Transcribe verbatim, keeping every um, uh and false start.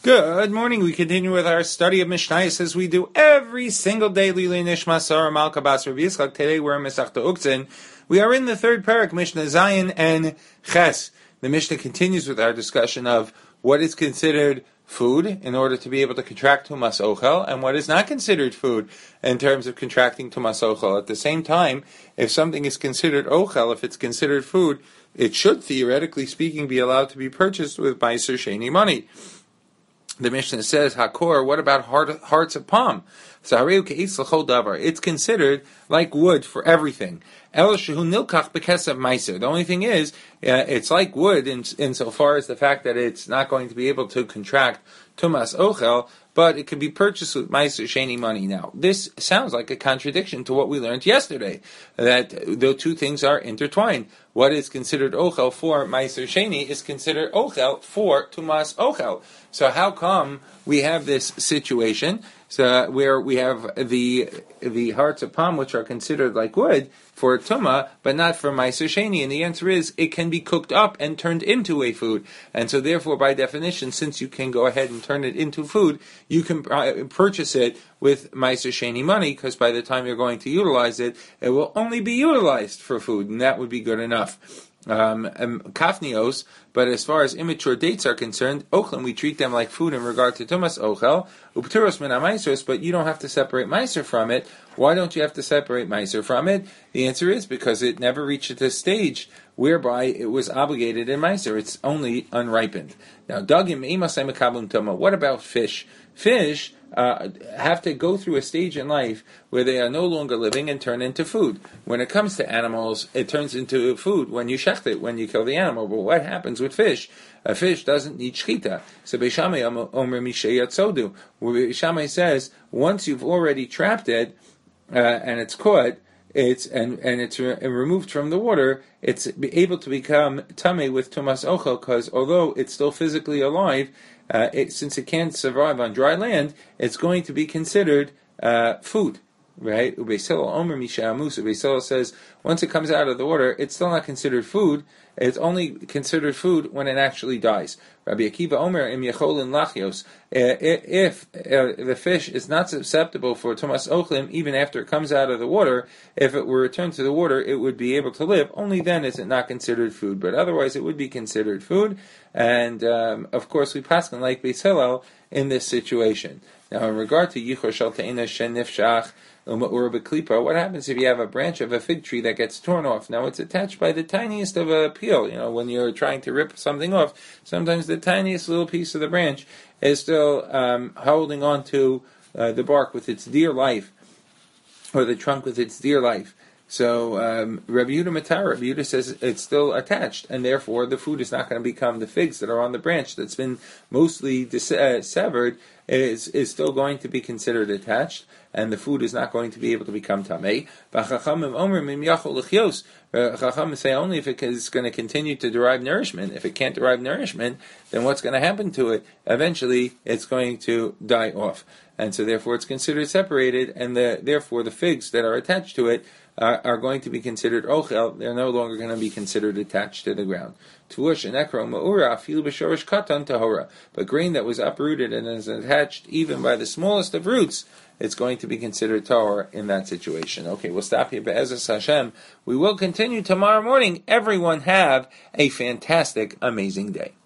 Good morning. We continue with our study of Mishnayos as we do every single day. Lili Nishma Sarah Malka Bas Rabbi Yitzchak. Today we're in Masechta Uktzin. We are in the third parak, Mishnah Zayin and Ches. The Mishnah continues with our discussion of what is considered food in order to be able to contract Tumas Ochel, and what is not considered food in terms of contracting Tumas Ochel. At the same time, if something is considered Ochel, if it's considered food, it should, theoretically speaking, be allowed to be purchased with Meiser Sheni money. The Mishnah says, Hakor, what about heart, hearts of palm? It's considered like wood for everything. The only thing is, uh, it's like wood in, insofar as the fact that it's not going to be able to contract Tumas Ochel, but it can be purchased with Meiser Sheni money. Now, this sounds like a contradiction to what we learned yesterday, that the two things are intertwined. What is considered Ochel for Meiser Sheni is considered Ochel for Tumas Ochel. So how come we have this situation so where we have the the hearts of palm, which are considered like wood for Tuma, but not for Meiser Sheni? And the answer is, it can be cooked up and turned into a food. And so therefore, by definition, since you can go ahead and turn it into food, you can purchase it with Meiser Sheni money, because by the time you're going to utilize it, it will only be utilized for food, and that would be good enough. Um, um, kafnios, but as far as immature dates are concerned, ochlan, we treat them like food in regard to tumas ochel, upturos min ha-meisos, but you don't have to separate meiser from it. Why don't you have to separate meiser from it? The answer is because it never reached this stage whereby it was obligated in meiser. It's only unripened. Now, dagim imasay mekablim tuma. What about fish? Fish Uh, have to go through a stage in life where they are no longer living and turn into food. When it comes to animals, it turns into food when you shecht it, when you kill the animal. But what happens with fish? A fish doesn't need shchita. So Beis Shammai omer mishei yatzodu. Beis Shammai says, once you've already trapped it uh, and it's caught, it's and and it's re- removed from the water, it's able to become tamei with tumas ochel, because although it's still physically alive, Uh, it, since it can't survive on dry land, it's going to be considered uh, food, right? Ubeisel Omer Misha Amus. Ubeisel says once it comes out of the water, it's still not considered food. It's only considered food when it actually dies. Rabbi Akiva Omer Im Yecholin Lachios. If uh, the fish is not susceptible for Tumas Ochlim, even after it comes out of the water, if it were returned to the water, it would be able to live. Only then is it not considered food, but otherwise it would be considered food. And um, of course, we paskin like Beis Hillel in this situation. Now, in regard to Yichor Shel Te'ina Shen Nifshach or Beklipa, what happens if you have a branch of a fig tree that gets torn off? Now, it's attached by the tiniest of a peel. You know, when you're trying to rip something off, sometimes the tiniest little piece of the branch is still um, holding on to uh, the bark with its dear life, or the trunk with its dear life. So um, Rabbi Yehuda Matar, Rabbi Yehuda says it's still attached, and therefore the food is not going to become the figs that are on the branch that's been mostly dis- uh, severed is is still going to be considered attached, and the food is not going to be able to become tamei. Chachamim say only if it is going to continue to derive nourishment. If it can't derive nourishment, then what's going to happen to it? Eventually, it's going to die off, and so therefore it's considered separated, and the, therefore the figs that are attached to it Uh, are going to be considered ochel. They're no longer going to be considered attached to the ground. But grain that was uprooted and is attached even by the smallest of roots, it's going to be considered tahor in that situation. Okay, we'll stop here. Be'ezus Hashem. We will continue tomorrow morning. Everyone have a fantastic, amazing day.